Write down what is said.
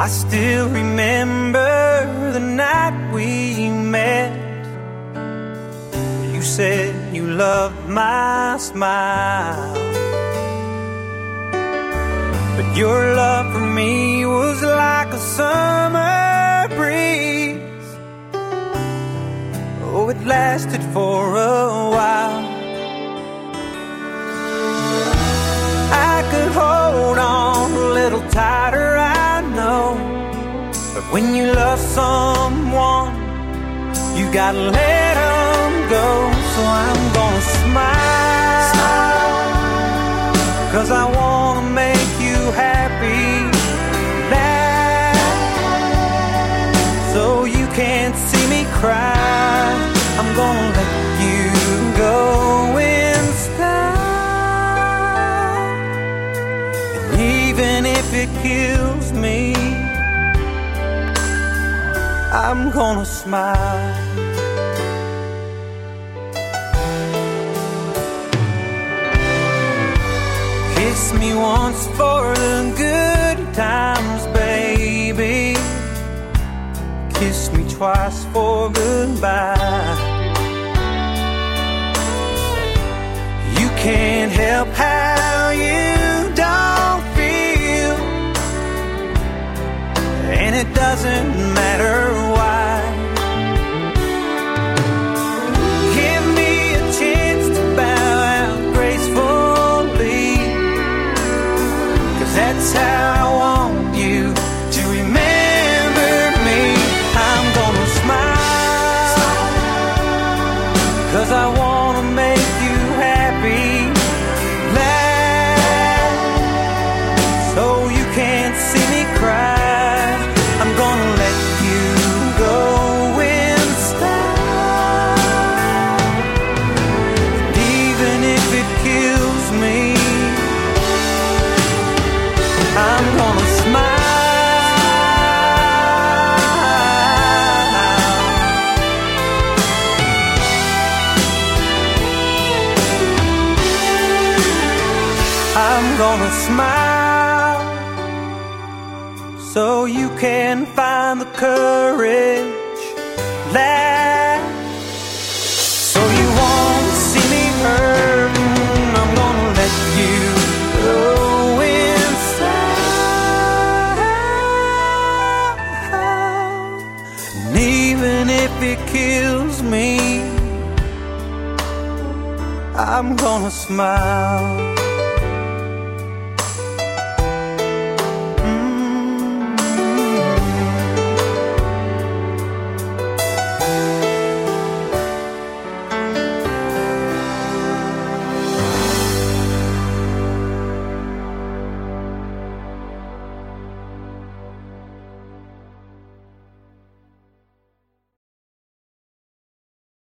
I still remember the night we met. You said you loved my smile, but your love for me was like a summer breeze. Oh, it lasted for a while. I could hold on a little tighter, I know, but when you love someone, you gotta let them go. So I'm gonna smile, 'cause I wanna make you happy. Laugh, so you can't see me cry. I'm gonna let you go in style, and even if it kills me, I'm gonna smile. Kiss me once for the good times, baby. Kiss me twice for goodbye. You can't help how you don't feel, and it doesn't matter why. Give me a chance to bow out gracefully, 'cause that's how I want you to remember me. I'm gonna smile, 'cause I wanna make you happy. Laugh, so you can't see me cry. I'm gonna let you go in style, and even if it kills me, I'm gonna smile. I'm gonna smile, so you can find the courage. Laugh, so you won't see me hurting. I'm gonna let you go inside, and even if it kills me, I'm gonna smile.